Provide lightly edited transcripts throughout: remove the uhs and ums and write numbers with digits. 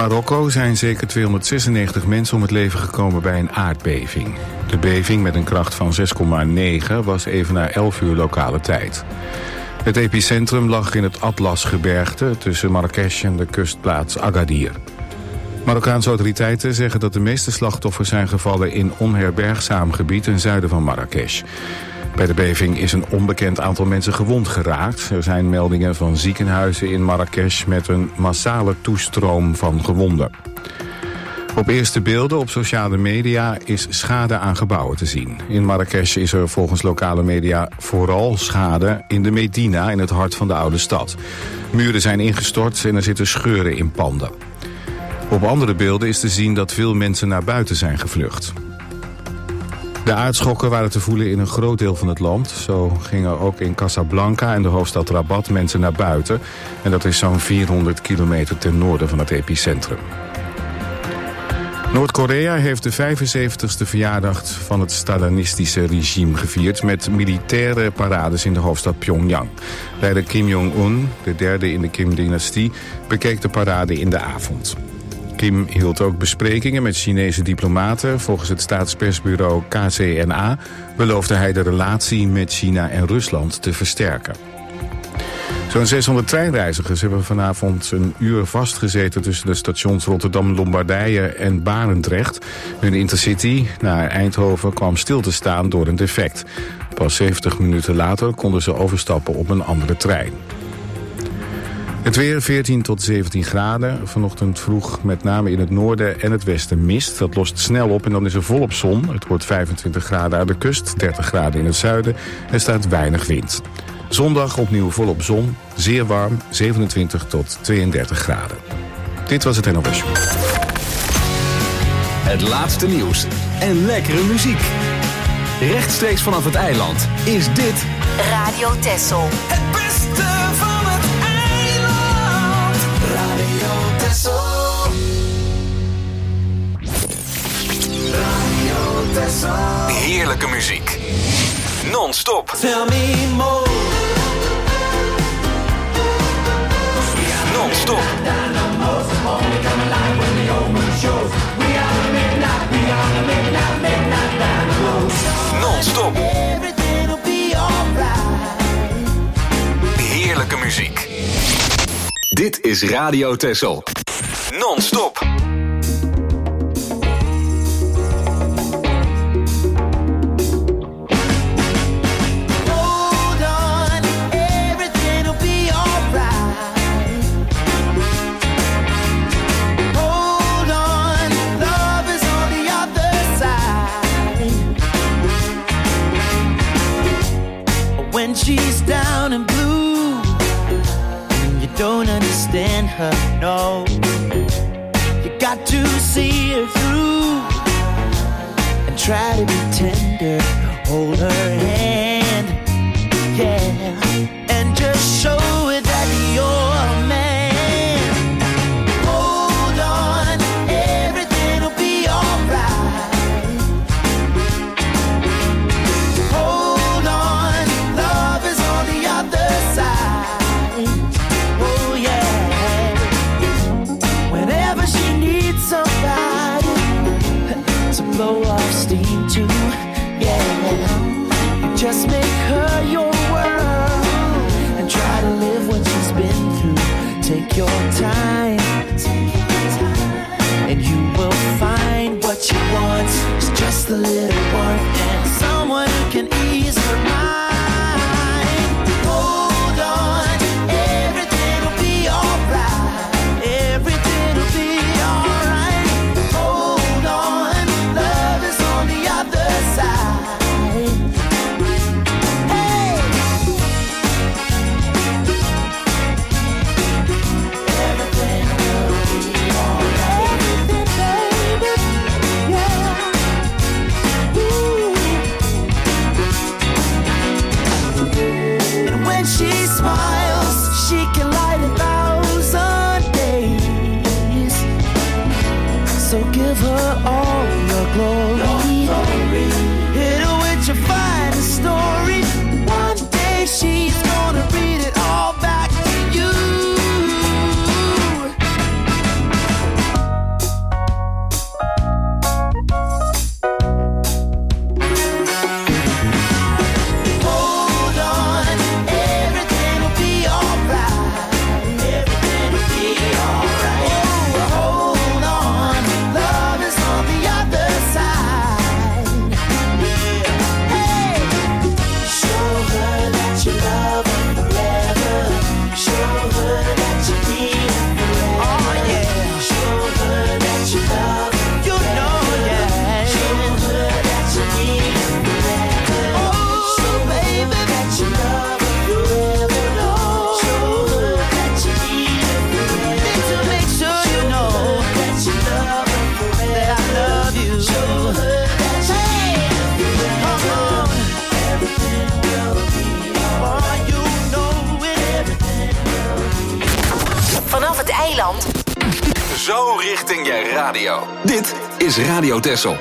Marokko zijn zeker 296 mensen om het leven gekomen bij een aardbeving. De beving met een kracht van 6,9 was even na 11 uur lokale tijd. Het epicentrum lag in het Atlasgebergte tussen Marrakesh en de kustplaats Agadir. Marokkaanse autoriteiten zeggen dat de meeste slachtoffers zijn gevallen in onherbergzaam gebied ten zuiden van Marrakesh. Bij de beving is een onbekend aantal mensen gewond geraakt. Er zijn meldingen van ziekenhuizen in Marrakesh met een massale toestroom van gewonden. Op eerste beelden op sociale media is schade aan gebouwen te zien. In Marrakesh is er volgens lokale media vooral schade in de Medina, in het hart van de oude stad. Muren zijn ingestort en er zitten scheuren in panden. Op andere beelden is te zien dat veel mensen naar buiten zijn gevlucht. De aardschokken waren te voelen in een groot deel van het land. Zo gingen ook in Casablanca en de hoofdstad Rabat mensen naar buiten. En dat is zo'n 400 kilometer ten noorden van het epicentrum. Noord-Korea heeft de 75ste verjaardag van het Stalinistische regime gevierd met militaire parades in de hoofdstad Pyongyang. Leider Kim Jong-un, de derde in de Kim-dynastie, bekeek de parade in de avond. Kim hield ook besprekingen met Chinese diplomaten. Volgens het staatspersbureau KCNA beloofde hij de relatie met China en Rusland te versterken. Zo'n 600 treinreizigers hebben vanavond een uur vastgezeten tussen de stations Rotterdam, Lombardije en Barendrecht. Hun intercity naar Eindhoven kwam stil te staan door een defect. Pas 70 minuten later konden ze overstappen op een andere trein. Het weer 14 tot 17 graden. Vanochtend vroeg met name in het noorden en het westen mist. Dat lost snel op en dan is er volop zon. Het wordt 25 graden aan de kust, 30 graden in het zuiden. Er staat weinig wind. Zondag opnieuw volop zon, zeer warm, 27 tot 32 graden. Dit was het NOS Show. Het laatste nieuws en lekkere muziek. Rechtstreeks vanaf het eiland is dit Radio Texel. Het beste van het eiland. Radio Texel. Radio Texel. heerlijke muziek. Non-stop. Tell me more. Non-stop. Non-stop. Heerlijke muziek. Dit is Radio Texel. Non-stop. When she's down and blue and you don't understand her, no. You got to see her through and try to be tender, hold her hand, yeah, and just show her that you're a man. Hold on, everything will be alright. Hold on, love is on the other side. Oh yeah. Whenever she needs somebody to blow off steam to, yeah, you just make her your world and try to live what she's been through. Take your time, and you will find what she wants is just a little warmth and someone who can ease her mind. Hold on, everything will be alright. Everything will be alright. Hold on, love is on the other side. Hey! Everything will be alright. Everything, baby, yeah. Ooh. And when she smiles, she can light 1,000 days. So give her all your glory. Hit her with your finest story. One day she's gonna read it all back to you. eiland. Zo richting je radio. Dit is Radio Texel.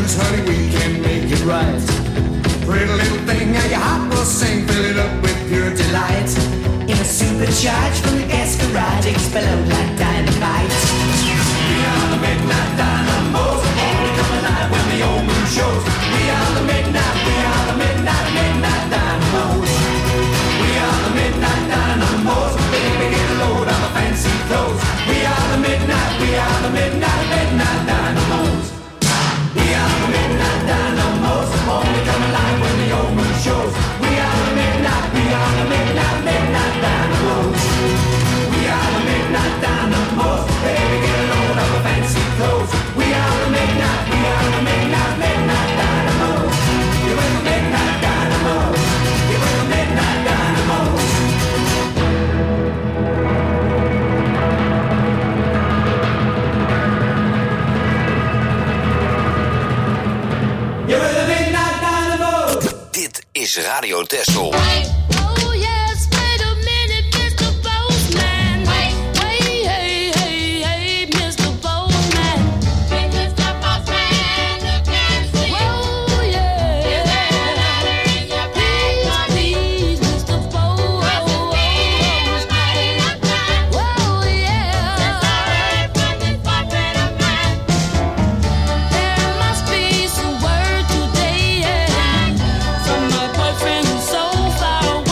blues, honey, we can make it right. Pretty little thing, now your heart will sing, fill it up with pure delight. In a supercharged from the gas garage, explode like dynamite. We are the midnight dynamos, only come alive when the old moon shows. We are the midnight dynamos. We are the midnight dynamos, baby get a load of the fancy clothes. We are the midnight dynamos. We are the midnight dynamos, only come alive when the old moon shows. We are the midnight dynamos. We are the midnight dynamos, baby get a load of the fancy clothes. We are the midnight dynamos. You're in the midnight dynamos. You're in the midnight dynamos. You're in the midnight dynamos. Dit is Radio Texel. So far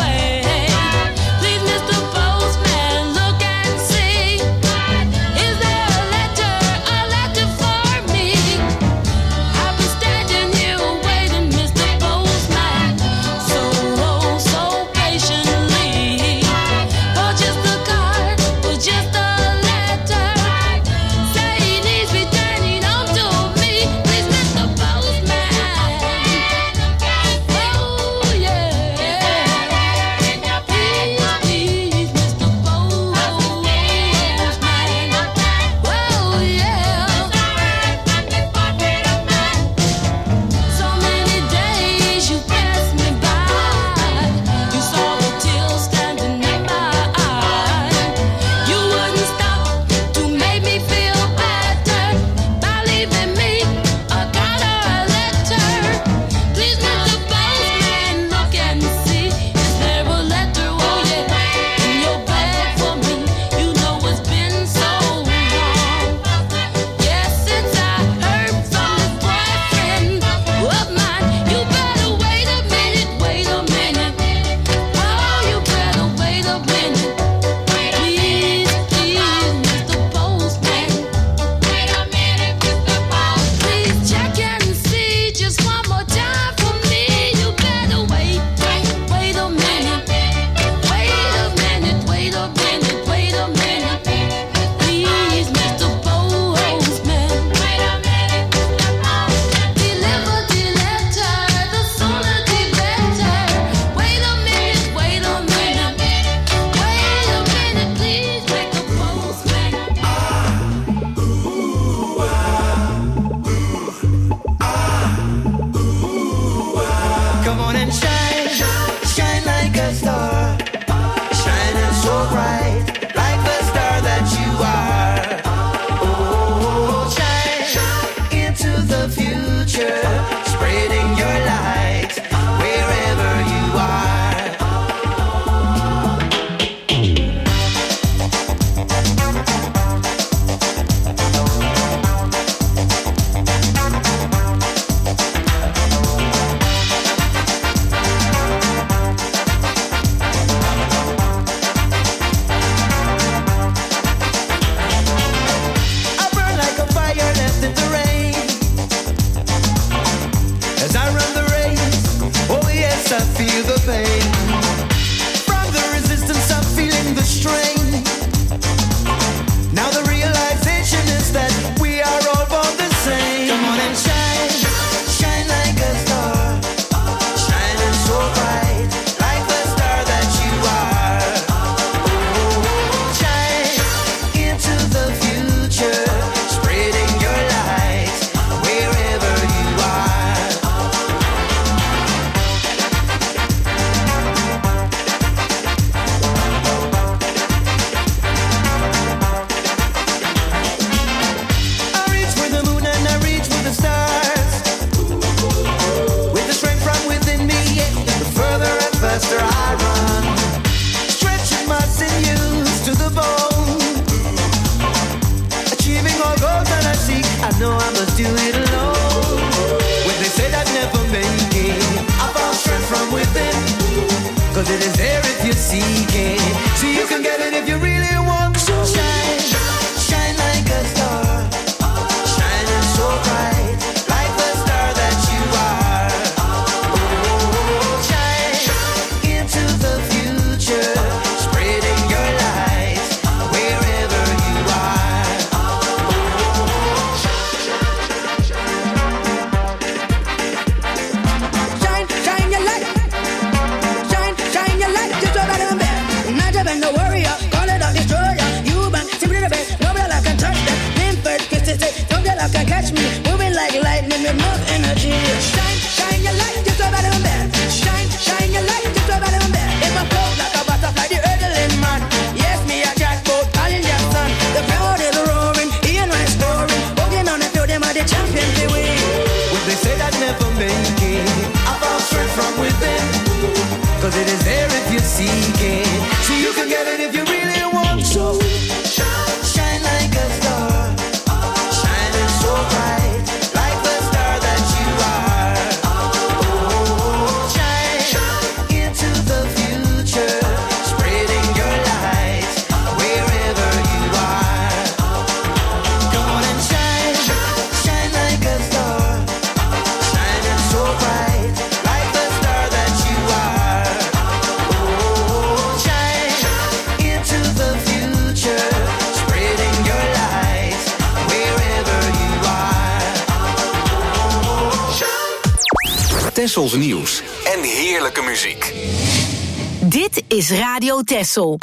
energy. Shine, shine your light, just over them there. Shine, shine your light, just over them there. In my flow like a butterfly, the hurdling man. Yes, me a jackpot, calling your son. The crowd is roaring, hear my story. Holding on to them are the champions they win. What they say that never make it, I found strength from within. Cause it is there if you seek it. So you can get it if you really want to. Shine, shine like a star. Shining so bright, like the star that you are. Oh, shine into the future, spreading your light wherever you are. Come on and shine, shine like a star. Shining so bright, like the star that you are. Oh, shine into the future, spreading your light wherever you are. Oh, shine. Tessels nieuws en heerlijke muziek. Dit is Radio Tessel.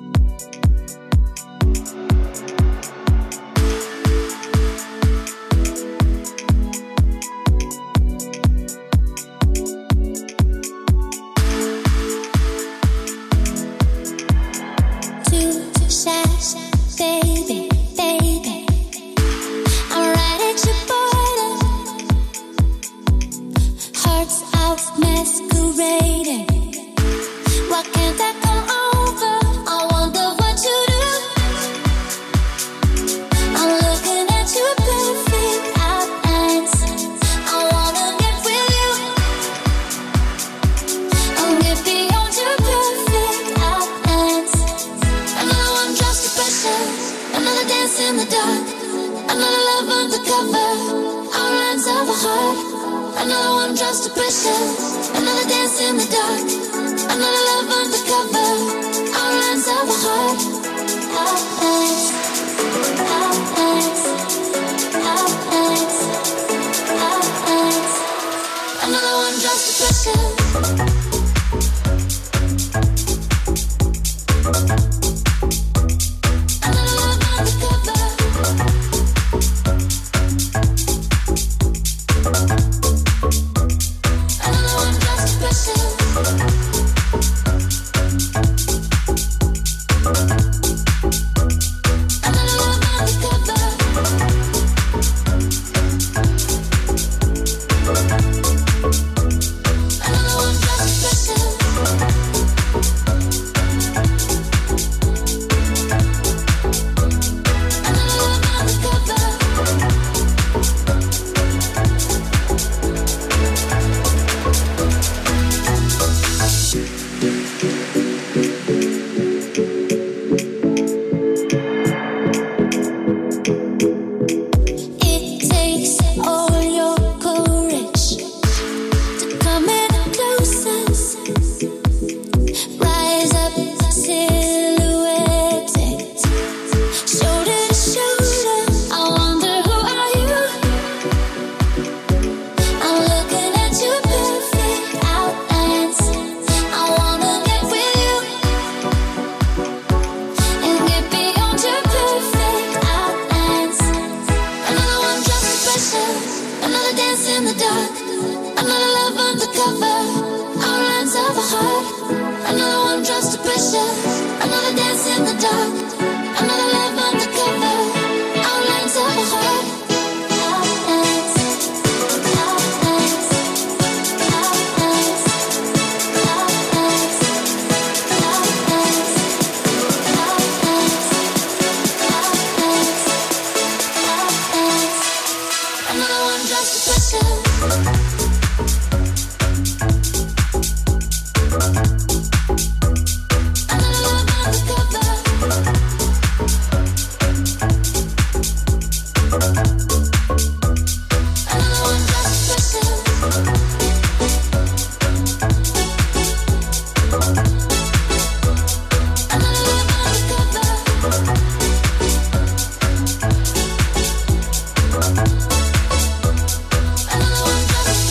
Too shy, baby, baby. I'm right at your border. Hearts out masquerading. Why can't that go over? I wonder what you do. I'm looking at your perfect outlines. I wanna get with you. I'll get beyond your perfect outlines. Another one drops the pressure. Another dance in the dark. Another love undercover. Outlines of a heart. Another one drops the pressure. Another dance in the dark. Another love undercover. Outlines of a heart. Outlines. Outlines. Outlines. Outlines. Another one drops the pressure. Another love undercover. Another one drops the pressure. Another love undercover. Another one drops the pressure. Another love undercover. It takes all your courage to come in closer. Rise up, silhouetted, shoulder to shoulder. I wonder who are you? I'm looking at your perfect outlines. I wanna get with you and get beyond your perfect outlines. Another one drops the pressure. Another dance in the dark. Another love undercover. Outlines of a heart. Another one drops the pressure. Another dance in the dark. Another love undercover. Outlines of a heart. Outlines. Outlines. Outlines. Outlines. Outlines. Outlines. Outlines. Another one drops the pressure. Another love undercover. Another one drops the pressure. Another love undercover. Another one drops the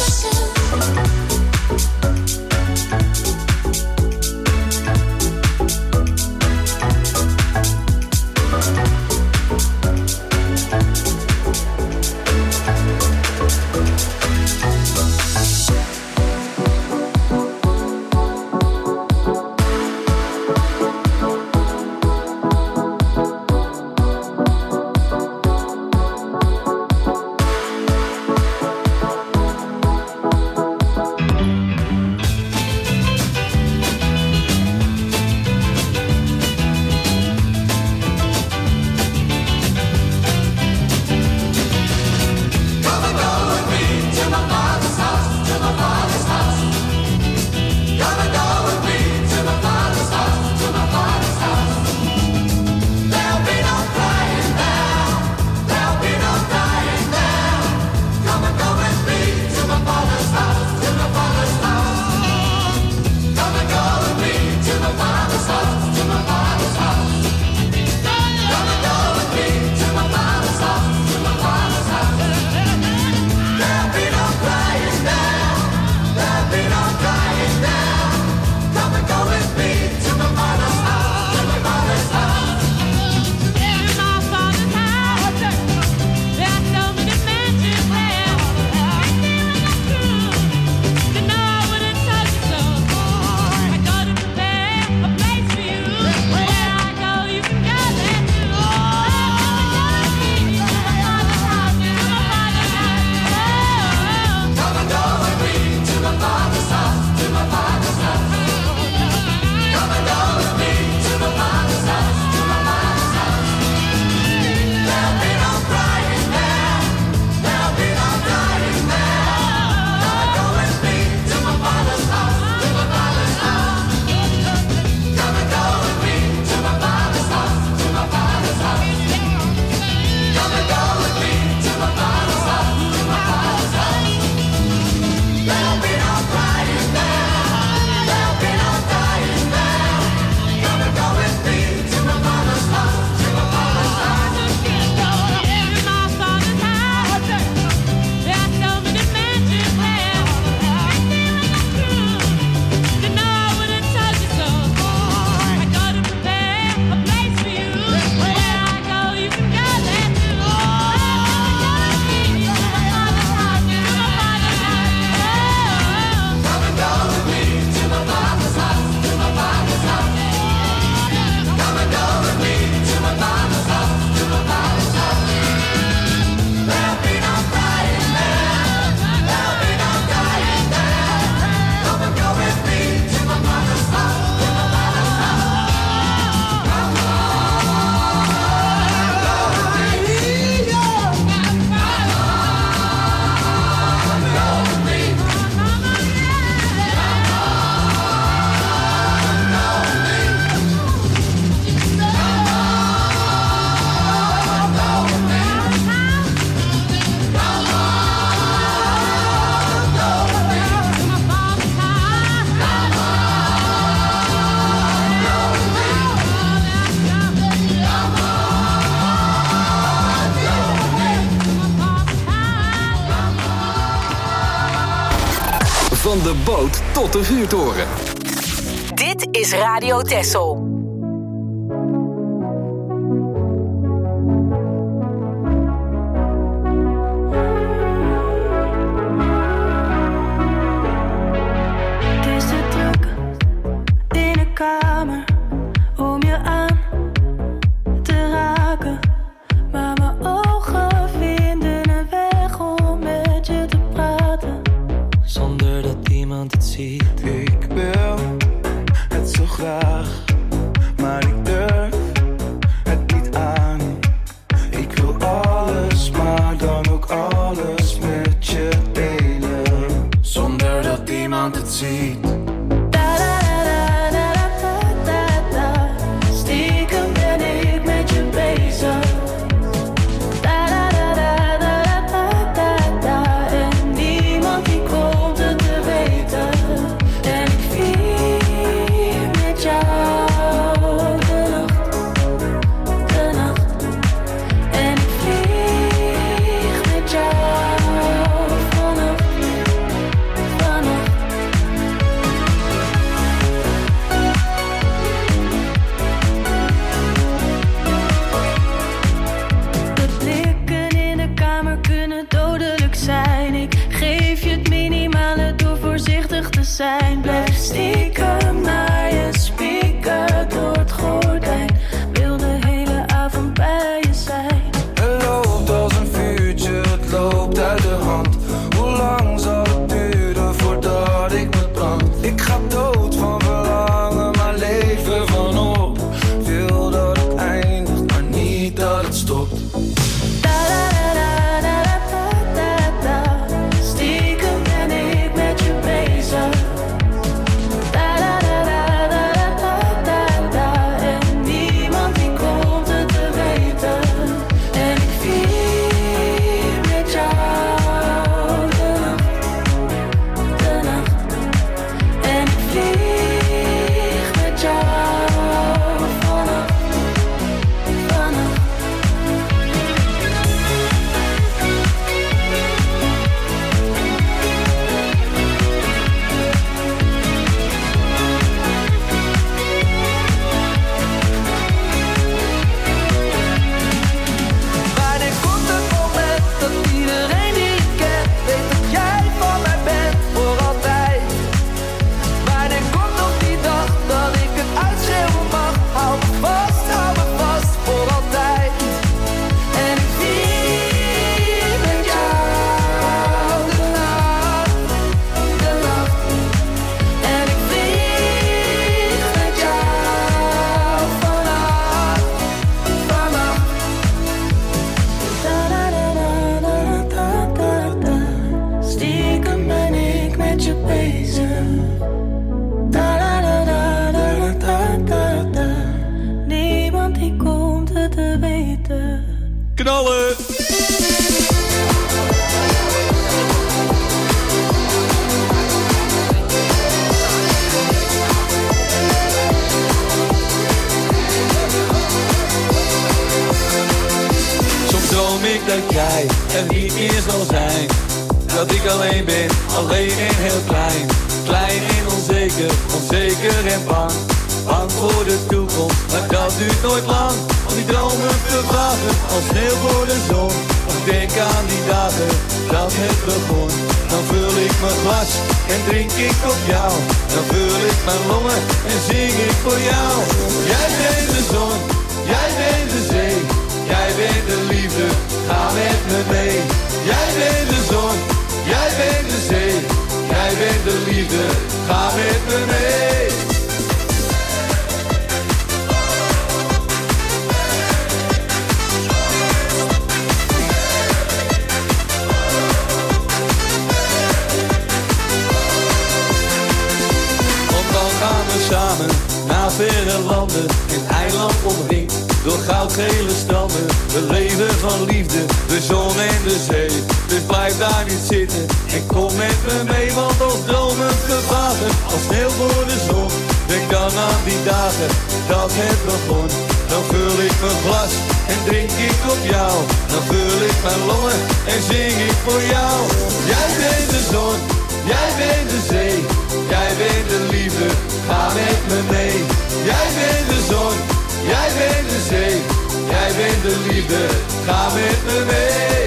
Van de boot tot de vuurtoren. Dit is Radio Texel. Ik wil het zo graag, maar ik durf het niet aan. Ik wil alles, maar dan ook alles met je delen, zonder dat iemand het ziet. Stiekem ben ik met je bezig. Blijf stiekem naar je speaker door het gordijn. Wil de hele avond bij je zijn. Het loopt als een vuurtje, het loopt uit de hand. Hoe lang zal het duren voordat ik me brand? Ik ga dood van verlangen, maar leven vanop. Wil dat het eindigt, maar niet dat het stopt. Stiekem ben ik met je bezig. Knallen! Soms droom ik dat jij er niet meer zal zijn. Dat ik alleen ben, alleen en heel klein. Klein en onzeker, onzeker en bang. Bang voor de toekomst, maar dat duurt nooit lang. Al die dromen vervagen, als sneeuw voor de zon. Als ik denk aan die dagen, dat het begon. Dan vul ik mijn glas en drink ik op jou. Dan vul ik mijn longen en zing ik voor jou. Jij bent de zon, jij bent de zee. Jij bent de liefde, ga met me mee. Jij bent de zon, jij bent de zee. Jij bent de liefde, ga met me mee. Samen naar verre landen, een eiland omringd door goudgele stranden. We leven van liefde, de zon en de zee. Dus blijf daar niet zitten en kom met me mee. Want als dromen vervagen, als sneeuw voor de zon. Denk dan aan die dagen, dat het begon. Dan vul ik mijn glas en drink ik op jou. Dan vul ik mijn longen en zing ik voor jou. Jij bent de zon, jij bent de zee. me mee. Jij bent de zon, jij bent de zee, jij bent de liefde, ga met me mee.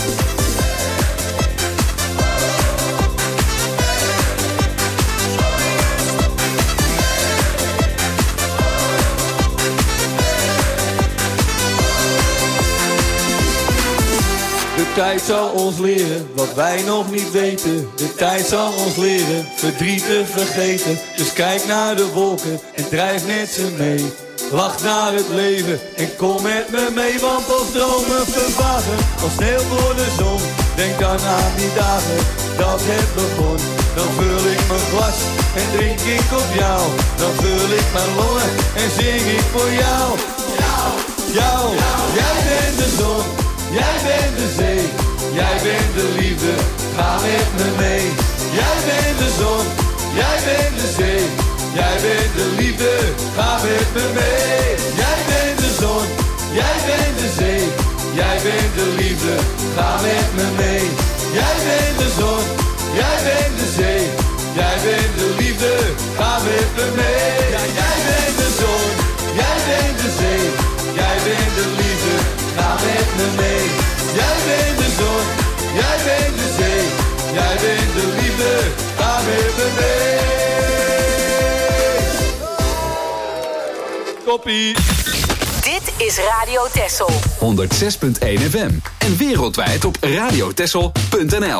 De tijd zal ons leren wat wij nog niet weten. De tijd zal ons leren verdriet te vergeten. Dus kijk naar de wolken en drijf met ze mee. Lach naar het leven en kom met me mee. Want als dromen vervagen, als sneeuw voor de zon. Denk dan aan die dagen dat het begon. Dan vul ik mijn glas en drink ik op jou. Dan vul ik mijn longen en zing ik voor jou. Jou, jij bent de zon. Jij bent de zee, jij bent de liefde, ga met me mee. Jij bent de zon, jij bent de zee, jij bent de liefde, ga met me mee. Jij bent de zon, jij bent de zee, jij bent de liefde, ga met me mee. Jij bent de zon, jij bent de zee, jij bent de liefde, ga met me mee. Ja, jij bent de zon, jij bent de zee, jij bent de liefde, ga met me mee. Jij bent de zon, jij bent de zee, jij bent de liefde, ga met me mee. Koppie. Dit is Radio Texel. 106.1 FM en wereldwijd op radiotexel.nl.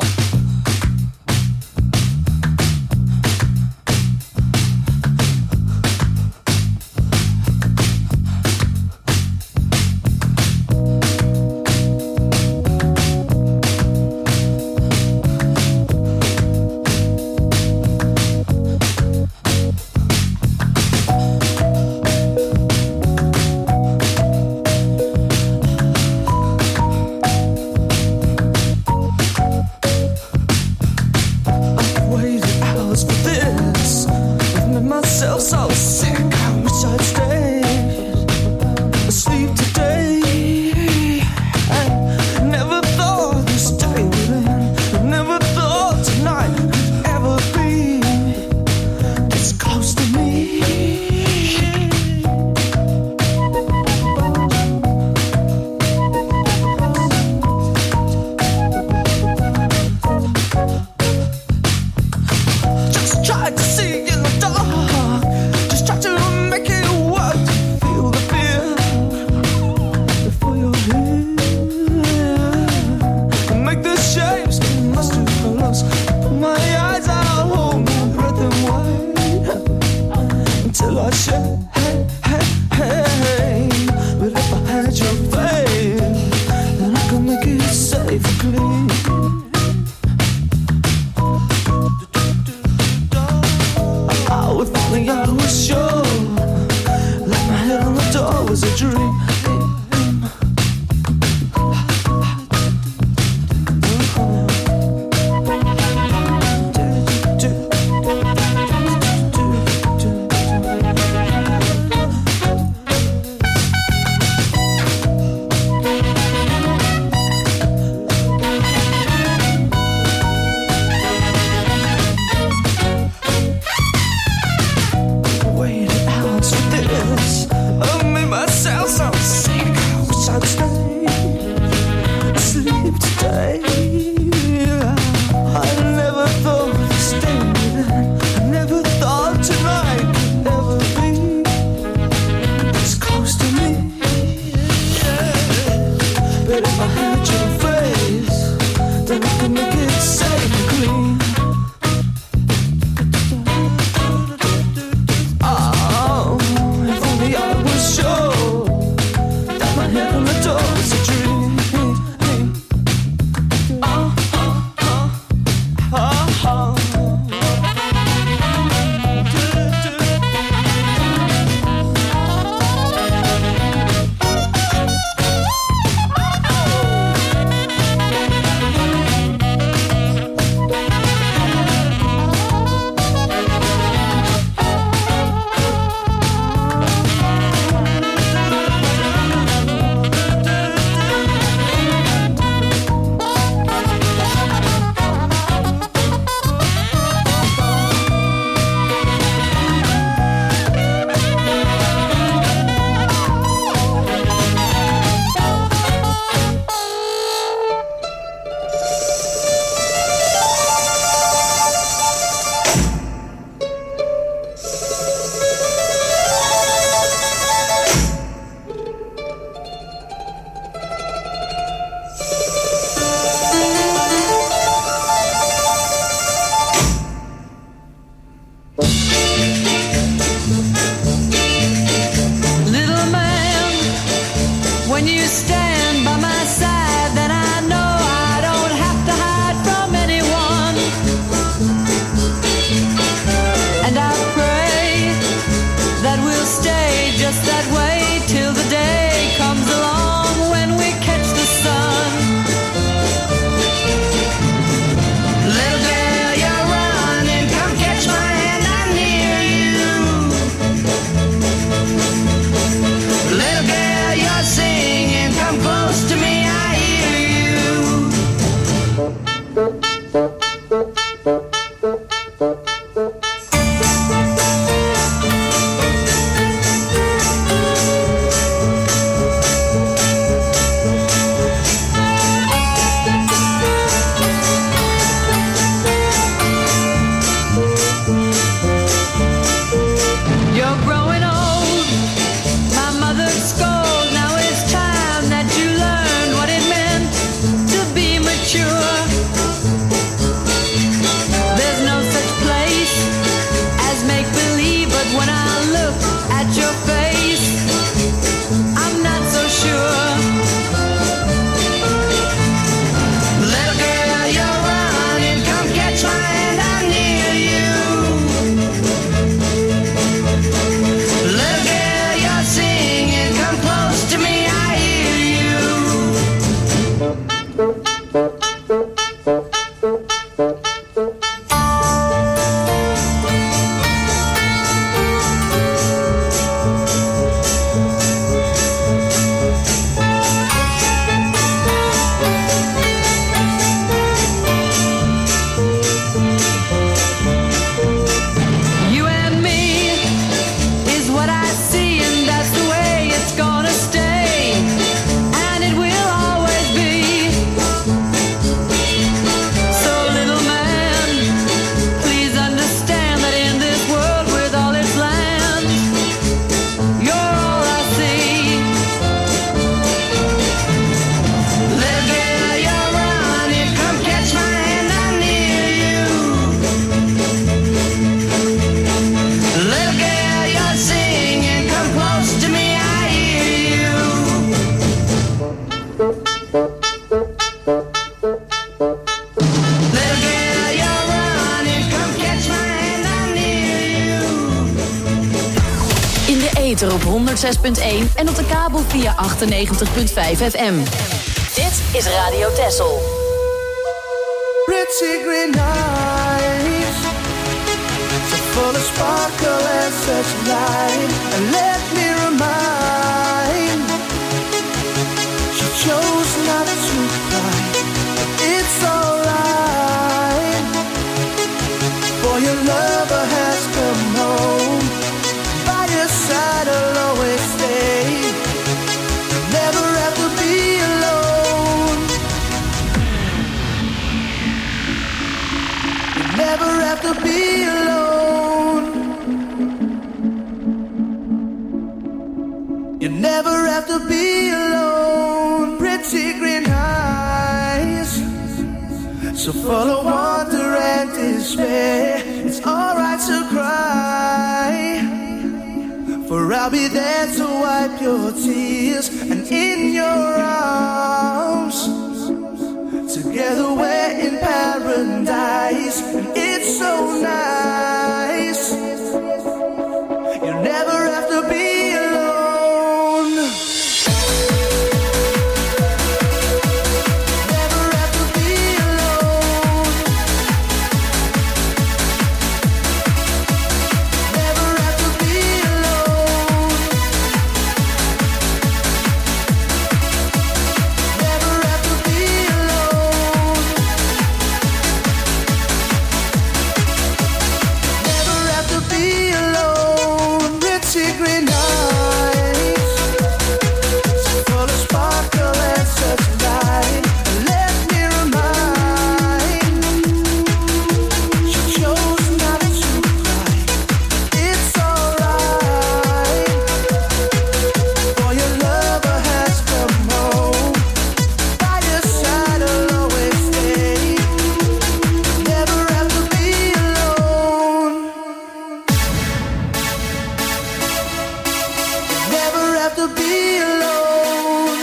ether op 106.1 en op de kabel via 98.5 FM. Dit is Radio Texel. Pretty green eyes, so full of sparkle and such light. And let me remind, she chose not to cry, but it's alright. For your lover has come home, by your side I'll always stay. You'll never have to be alone. You'll never have to be alone. You'll never have to be alone. Pretty green eyes, so full of wonder and despair. It's alright to cry, for I'll be there to wipe your tears. And in your arms, together we're in paradise. And it's so nice. You'll never have to be alone. Never have to be alone. Never have to be alone. Never have to be alone. Never have to be alone. Pretty green eyes, so full of sparkle and such light. Let me remind, she chose not to cry. It's alright, for your lover has come home. By your side I'll always stay. Never have to be alone. Never have to be alone.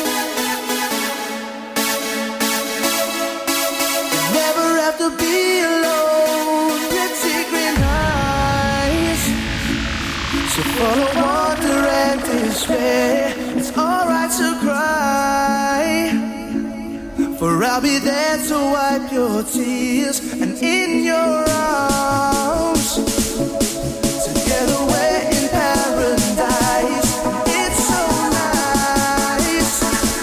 Never have to be alone. Pretty green eyes, so full of wonder and despair. It's alright to cry, for I'll be there to wipe your tears. And in your arms, together we're in paradise. It's so nice.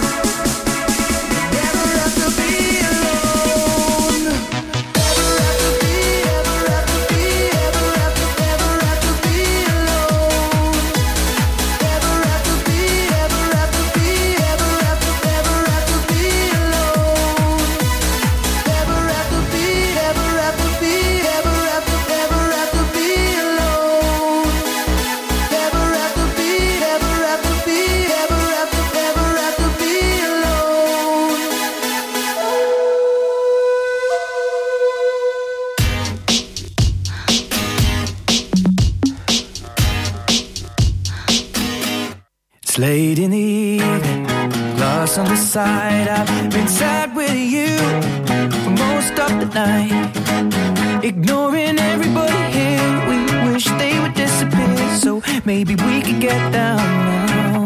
Never have to be alone. Never have to be, ever have to be, ever have to, never have to be alone. Never have to be, ever have to be, ever have to, never have to be alone. Never have to be, ever have to be, ever have to, never have to be alone. Never have to be, ever have to be, ever have to, never have to be alone. It's late in the evening, glass on the side. I've been sad with you for most of the night, ignoring everybody here. We wish they would disappear, so maybe we could get down now.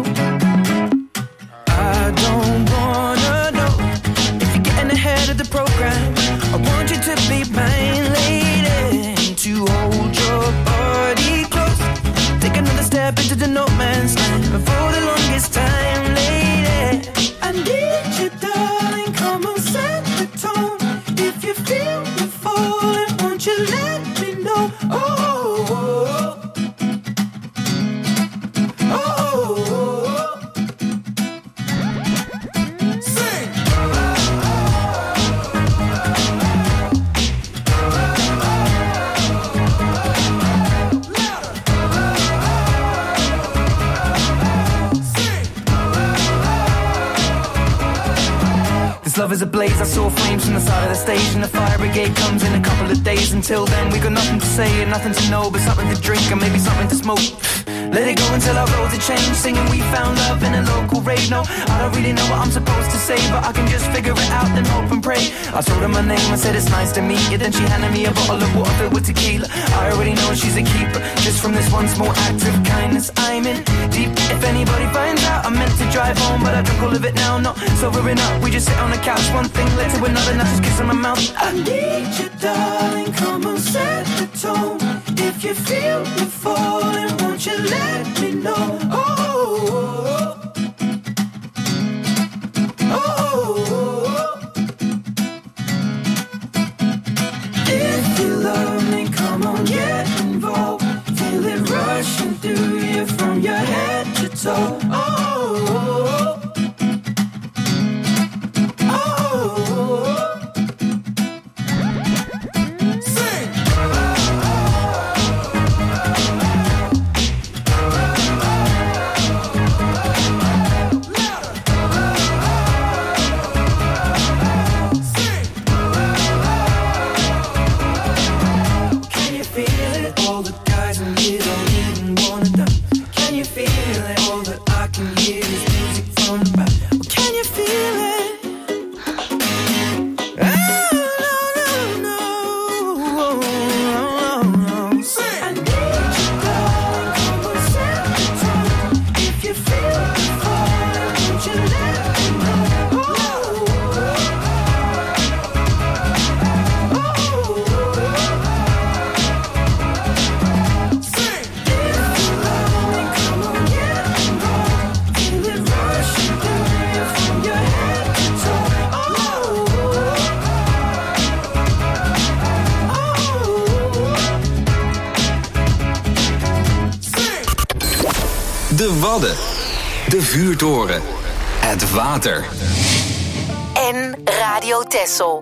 I don't wanna know if you're getting ahead of the program. I want you to be mine, lady, to hold your body close. Take another step into the no man's land before the longest time, lady. I need you, darling, come on, set the tone. If you feel me falling, won't you let me know? Oh, oh, oh, oh, oh. Sing. was ablaze. I saw flames from the side of the stage, and the fire brigade comes in a couple of days. Until then, we got nothing to say and nothing to know, but something to drink and maybe something to smoke. Let it go until our roads are changed, singing we found love in a local rave. No, I don't really know what I'm supposed to say, but I can just figure it out, then hope and pray. I told her my name, I said it's nice to meet you. Then she handed me a bottle of water filled with tequila. I already know she's a keeper, just from this one small act of kindness. I'm in deep. If anybody finds out, I meant to drive home, but I drunk all of it now. Not sobering up, we just sit on the couch. One thing led to another, now just kiss on my mouth. I need you, darling, come on, set the tone. If you feel me falling, won't you let me know? Oh, if you love me, come on, get involved. Feel it rushing through you from your head to toe. De Wadden, de vuurtoren, het water. En Radio Texel.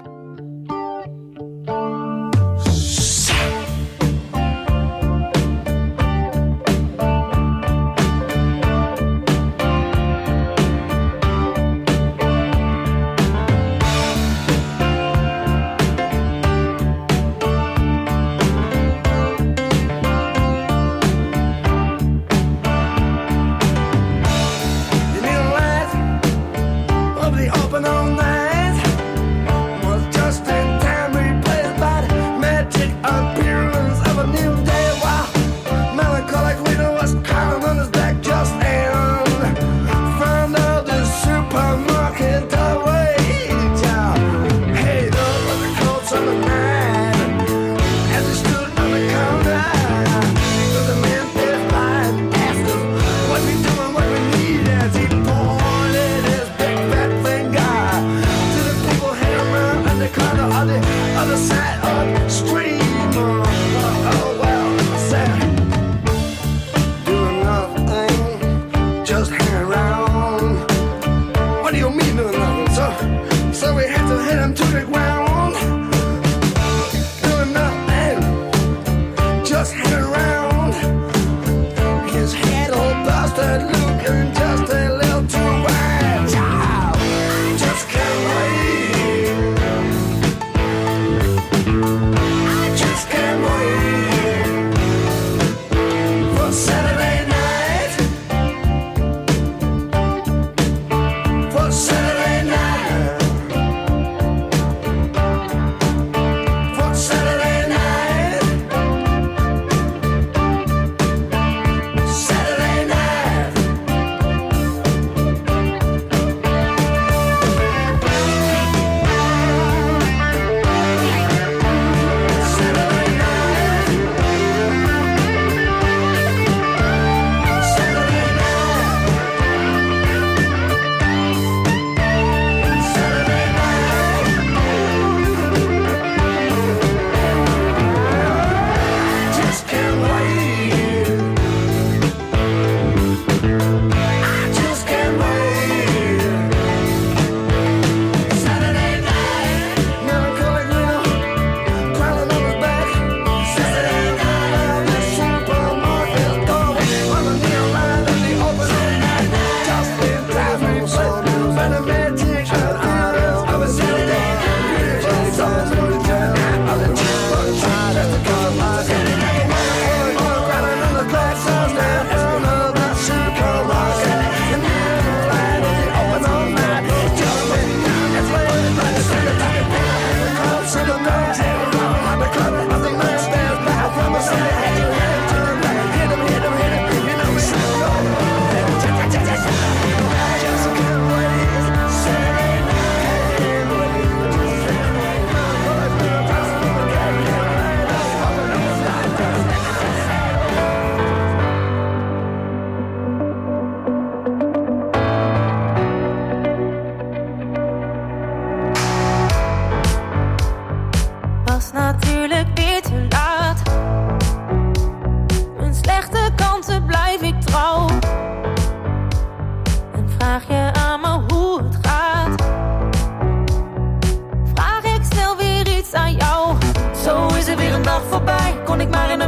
Open all night was just in time. Replaced by the magic appearance of a new day. While melancholic widow was crying on his back just in front of the supermarket doorway. Hey, those were the coats of the night as he stood on the counter. So the man passed by and asked us what we doing, what we need, as he pointed his big fat finger to the people hanging around at the corner on the other side of the street. Oh well, I said, doing nothing, just hang around. What do you mean doing nothing? So we had to hit him to the ground. Doing nothing, just hang around. His head all busted, looking just a little too wide. Child, just can't wait.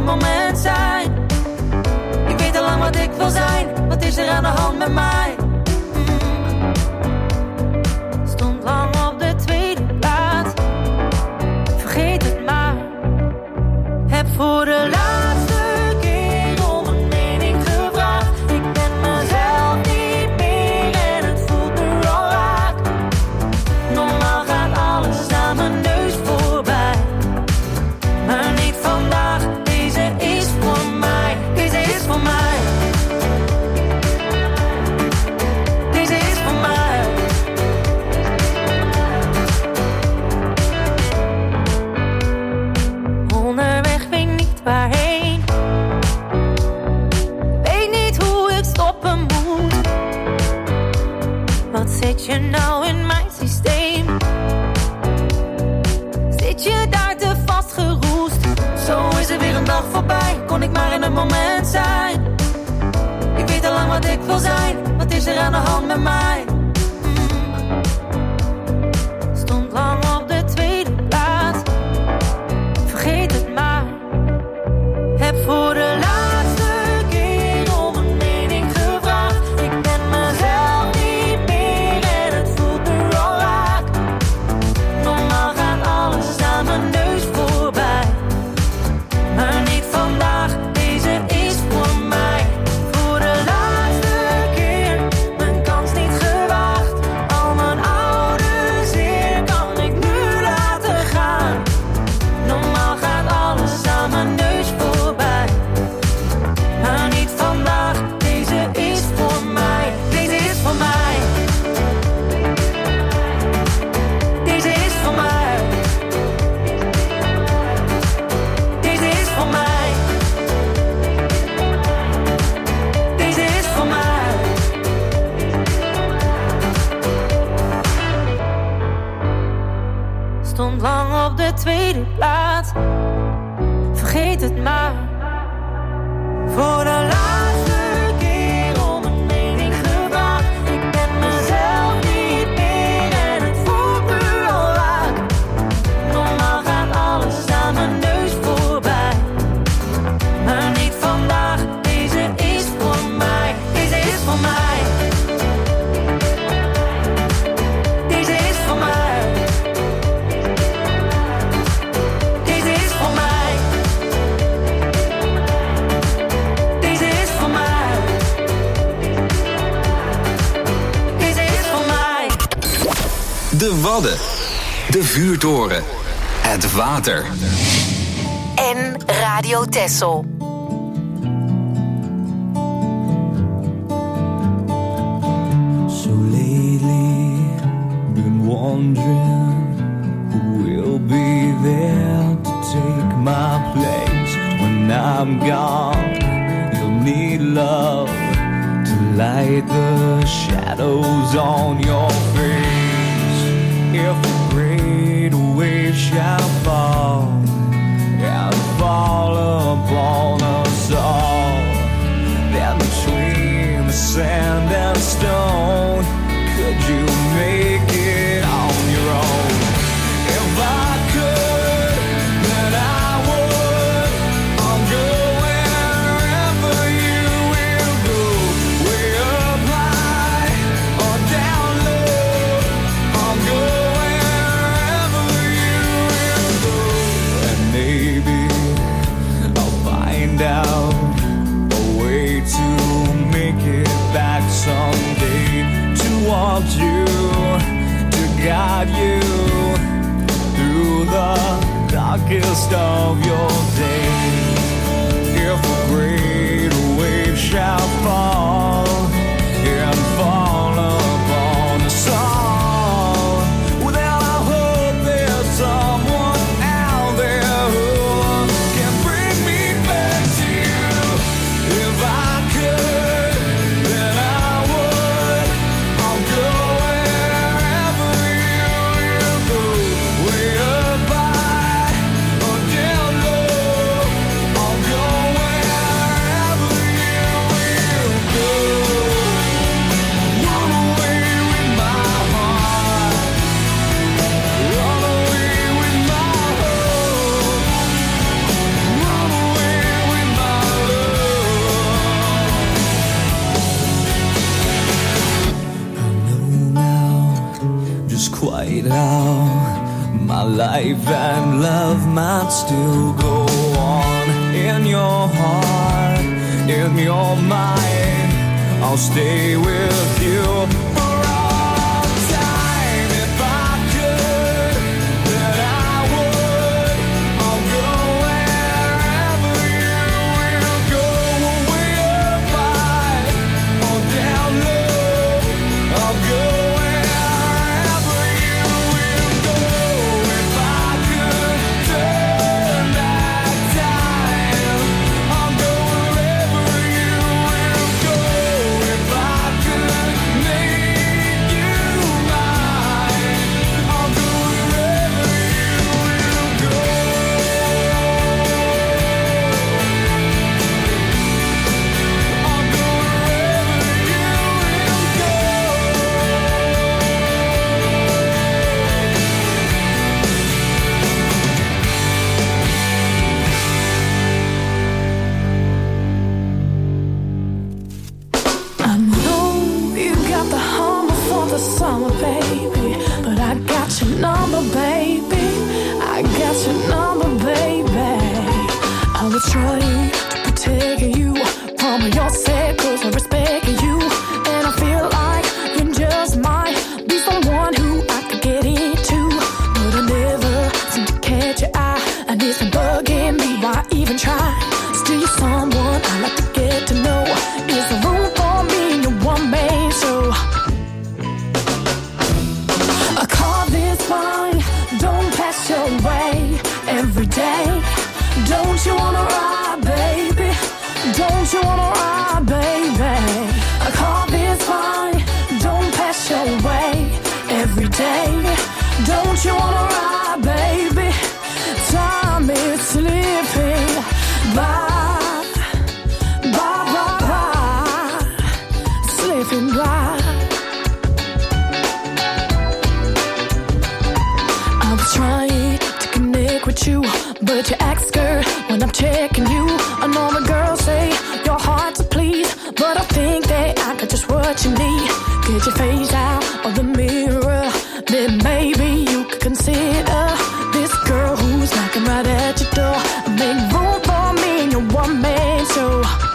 moment zijn. Ik weet al lang wat ik wil zijn. Wat is er aan de hand met mij? Stond lang op de tweede plaats. Vergeet het maar. Heb voor de laatste keer om een mening gevraagd. Ik ben mezelf niet meer en het voelt me al raak. Normaal gaat alles aan mijn neus voorbij. Maar niet vandaag, deze is voor mij. Deze is voor mij. Deze is voor mij. Onderweg, weet niet waarheen. Weet niet hoe ik stoppen moet. Wat zit je nou in mijn systeem? Zit je daar te vastgeroest? Zo is er weer een dag voorbij. Kon ik maar in een moment zijn. Ik weet al lang wat ik wil zijn. Wat is er aan de hand met mij? Stond lang op de tweede plaats. Vergeet het maar. Heb voor de laatste keer om een mening gevraagd. Ik ben mezelf niet meer en het voelt me al raak. Normaal gaat alles aan mijn neus voorbij. Maar niet vandaag, deze is voor mij. Voor de laatste keer, mijn kans niet gewaagd. Al mijn oude zeer kan ik nu laten gaan. Normaal gaat alles aan mijn neus voorbij. Maar niet vandaag, deze is voor mij. Deze is voor mij. Deze is voor mij. Deze is voor mij. Deze is voor mij. Stond lang op de tweede plaats. Vergeet het maar. Voor de laatste keer om een mening gevraagd. Ik ben mezelf niet meer en het voelt me al raak. Normaal gaat alles aan mijn neus voorbij. Maar niet vandaag, deze is voor mij. Deze is voor mij. Deze is voor mij. Deze is voor mij. Deze is voor mij. Deze is voor mij. De Wadden. De Vuurtoren. Het water. En Radio Texel. So lately, been wondering who will be there to take my place when I'm gone. You'll need love to light the shadows on your face. If a great wave shall fall and fall upon us all, then between the sand and stone, could you make it on your own? If I could, then I would. I'll go wherever you will go, way up high or down low. I'll go wherever you will go, and maybe I'll find out a way to make it back someday, to want you, to guide you through the darkest of your days. If a great wave shall fall and fall upon us all, well, then I hope there's someone out there who can bring me back to you. If I could, then I would. I'll go wherever you go, way up high or down low. If that love might still go on in your heart, in your mind, I'll stay with you for all time. If I could, then I would. I'll go wherever you will go, way up high or down low. I'll go wherever you will go. If I could turn back time, I'll go wherever you will go. If I could make you mine, I'll go wherever you will go. I'll go I know you got the hummer for the summer, baby, but I got your number, baby. I got your number, baby. I was trying to protect you from yourself, 'cause I respect you, and I feel like you just might be someone who I could get into, but I never seem to catch your eye, and it's been bugging me. Why even try? Still, you're someone I like to get to know. Is there room for me in your one man show? I call this fine. Don't pass your way every day. Don't you wanna ride, baby? Don't you wanna ride, baby? I call this fine. Don't pass your way every day. Don't you wanna ride, baby? Time is slipping by. Slipping by. I was trying to connect with you, but you act scared when I'm checking you. I know the girls say your hard to please, but I think that I got just what you need. Get your face out of the mirror, then maybe you could consider this girl who's knocking right at your door. Make room for me in your one man show.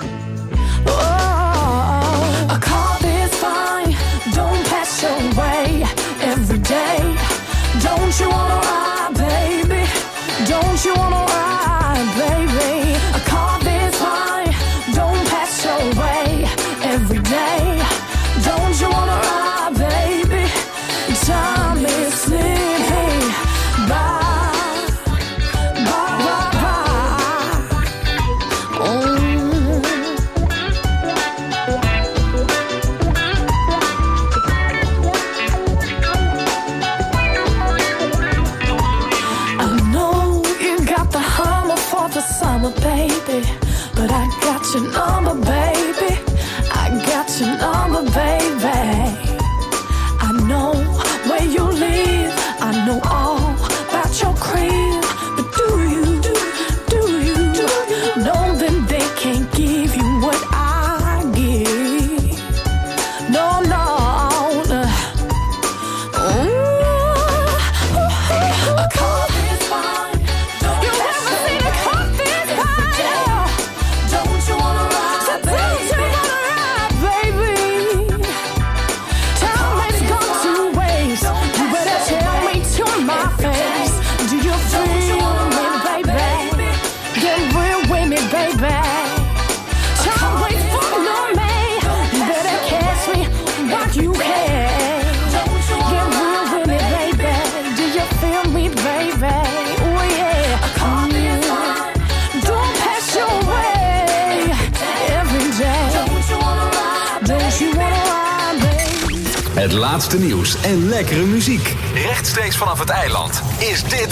I call this fine. Don't pass your way every day. Don't you wanna ride, baby? Don't you wanna ride, baby? I call this fine. Don't pass your way every day. Don't you wanna ride, baby? Time is slipping by. Summer, baby, but I got your number, baby. I got your number, baby. I know where you live. I know all about your crib. But do you know that they can't give you what I give? No, no. I call this fine. You never seen a cup this high. Don't you wanna ride, baby? Time has gone to waste. You better tell me to my face. Do you feel me, baby? Get real with me, baby. Time waits for no man. You better catch me while you can. Get real with me, baby. Do you feel me, baby? Oh yeah. Don't pass your way every day. Don't you wanna ride, baby? Het laatste nieuws en lekkere muziek. Rechtstreeks vanaf het eiland. Is dit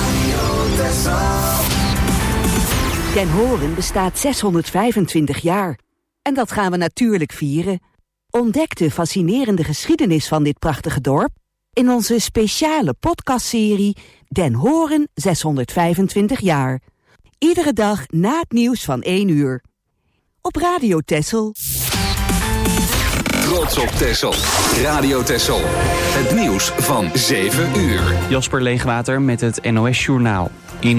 Den Horen bestaat 625 jaar. En dat gaan we natuurlijk vieren. Ontdek de fascinerende geschiedenis van dit prachtige dorp in onze speciale podcastserie Den Horen 625 jaar. Iedere dag na het nieuws van 1 uur. Op Radio Texel. trots op Texel. Radio Texel. Het nieuws van 7 uur. Jasper Leegwater met het NOS Journaal.